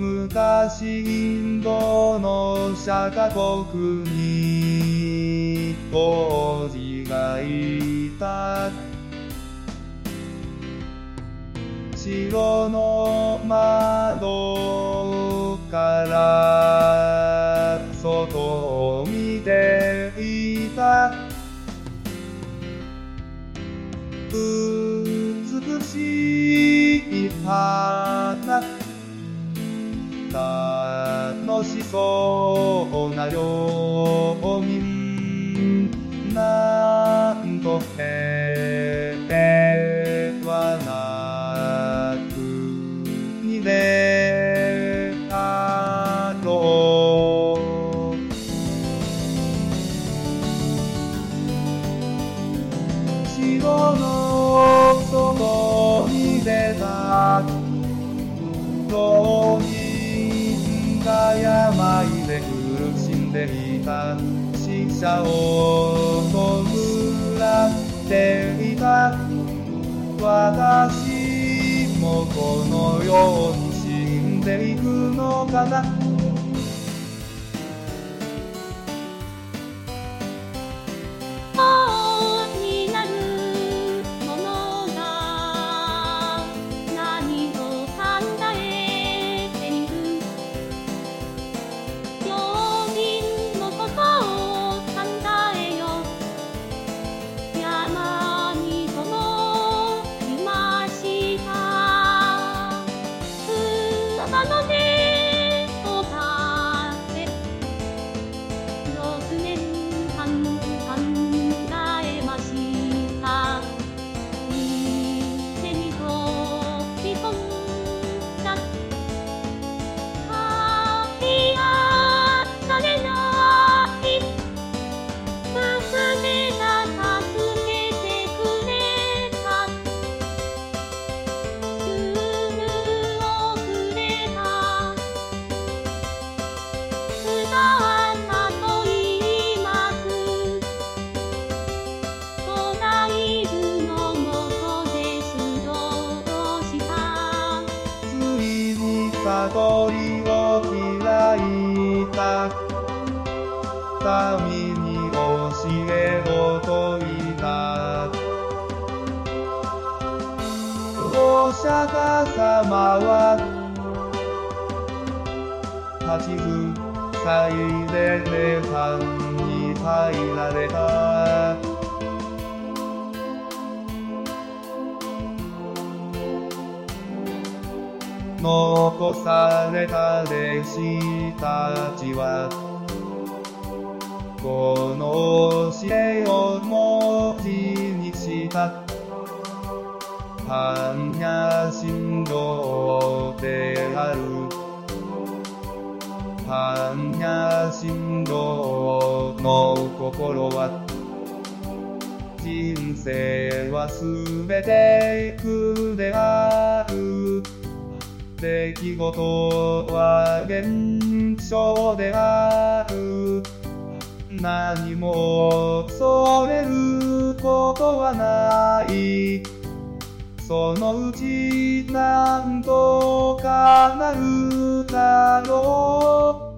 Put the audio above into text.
昔インドの釈迦国に王子がいた。城の窓から外を見ていた。美しい花、楽しそうな領民、なんと平和な国であろう。城の外に出た浪人が病で苦しんでいた。死者を弔っていた。私もこのように死んでいくのかな。悟りを開いた。民に教えろと言った。お釈迦様は80歳で涅槃に入られた。残された弟子たちはこの教えを文字にした。般若心経である。般若心経の心は、人生はすべて苦である。出来事は現象である。何も恐れることはない。そのうちなんとかなるだろう。